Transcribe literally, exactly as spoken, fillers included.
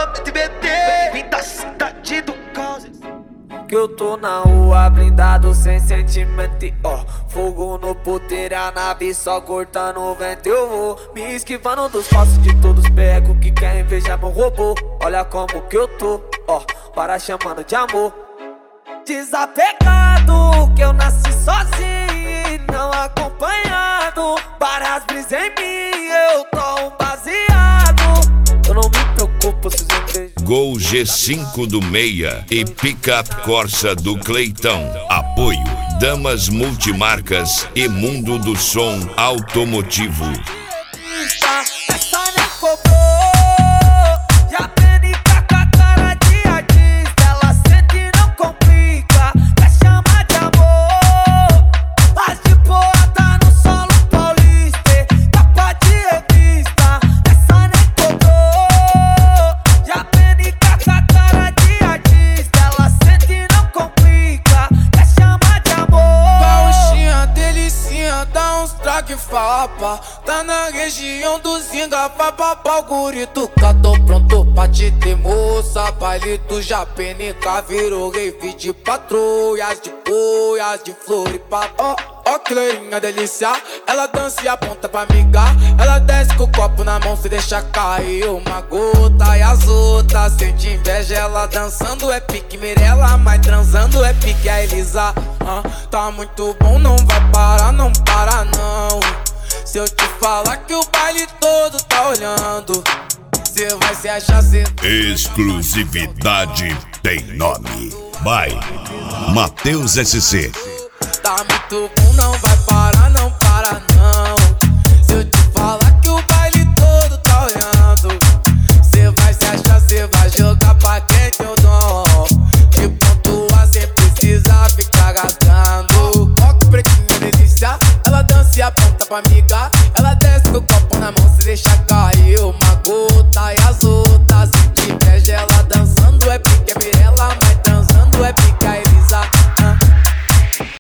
S B T, vim da cidade do caos. Que eu tô na rua blindado sem sentimento e ó, fogo no puteiro, a nave só cortando o vento. Eu vou me esquivando dos passos de todos pego que querem invejar meu robô. Olha como que eu tô, ó, para chamando de amor. Desapegado, que eu nasci sozinho e não acompanhado. Várias brisas em mim, eu tô um baseado. Eu não me preocupo se os invejosos. Gol G cinco do Meia e Picape Corsa do Cleitão. Apoio Damas Multimarcas e Mundo do Som Automotivo. Essa nem cobrou, já vem com a cara de artista. Ela sente e não complica, quer chamar de amor. As de boa tá no solo paulista, capa de revista. Essa nem cobrou, já vem com a cara de artista. Ela sente e não complica, quer chamar de amor. Pauxinha, delicinha, dá uns traque fapa. Tá na região do Zinga, papapá, o gurito cá, tô pronto pra te ter moça. Baile do Japenica virou rave de patrulhas, de boias, de Floripa. Ó, ó que loirinha delícia, ela dança e aponta pra migar. Ela desce com o copo na mão, se deixa cair uma gota. E as outras sente inveja, ela dançando é pique Mirella, mas transando é pique a Elisa. Ah, tá muito bom, não vai parar, não para não. Se eu te falar que o baile todo tá olhando, cê vai se achar cedo. Exclusividade tem nome. Vai, Matheus S C. Tá muito bom, não vai parar.